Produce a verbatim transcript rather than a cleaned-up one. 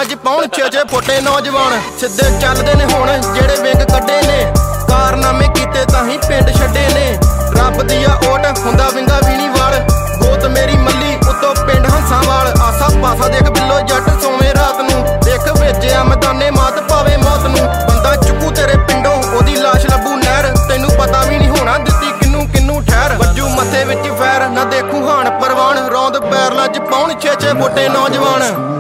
ਪੈਰਾਂ 'ਚ ਪਾਉਣ ਛੇ ਛੇ ਫੁੱਟੇ ਨੌਜਵਾਨ। ਸਿੱਧੇ ਚੱਲਦੇ ਨੇ ਹੁਣ ਜਿਹੜੇ ਵਿੰਗ ਕੱਢੇ ਨੇ, ਕਾਰਨਾਮੇ ਕੀਤੇ ਤਾਂ ਹੀ ਪਿੰਡ ਛੱਡੇ ਨੇ। ਰੱਬ ਦੀ ਆ ਓਟ ਹੁੰਦਾ ਵਿੰਗਾ ਵੀ ਨੀ ਵਾਲ, ਗੋਤ ਮੇਰੀ ਮੱਲੀ ਉੱਤੋਂ ਪਿੰਡ ਹੰਸਾਂਵਾਲ। ਆਸਾ ਪਾਸਾ ਦੇਖ ਬਿੱਲੋ ਜੱਟ ਸੋਵੇਂ ਰਾਤ ਨੂੰ, ਦੇਖ ਵਿੱਚ ਆ ਮੈਦਾਨੇ ਮਾਤ ਪਾਵੇ ਮੌਤ ਨੂੰ। ਬੰਦਾ ਚੁੱਕੂ ਤੇਰੇ ਪਿੰਡੋਂ ਉਹਦੀ ਲਾਸ਼ ਲੱਭੂ ਨਹਿਰ, ਤੈਨੂੰ ਪਤਾ ਵੀ ਨਹੀਂ ਹੋਣਾ ਦਿੱਤੀ ਕਿੰਨੂੰ ਕਿੰਨੂੰ ਠਹਿਰ। ਵੱਜੂ ਮੱਥੇ ਵਿੱਚ ਫੈਰ ਨਾ ਦੇਖੂ ਹਾਣ ਪਰਵਾਨ, ਰੌਂਦ ਪੈਰਲਾਂ 'ਚ ਪਾਉਣ ਛੇ ਛੇ ਫੁੱਟੇ ਨੌਜਵਾਨ।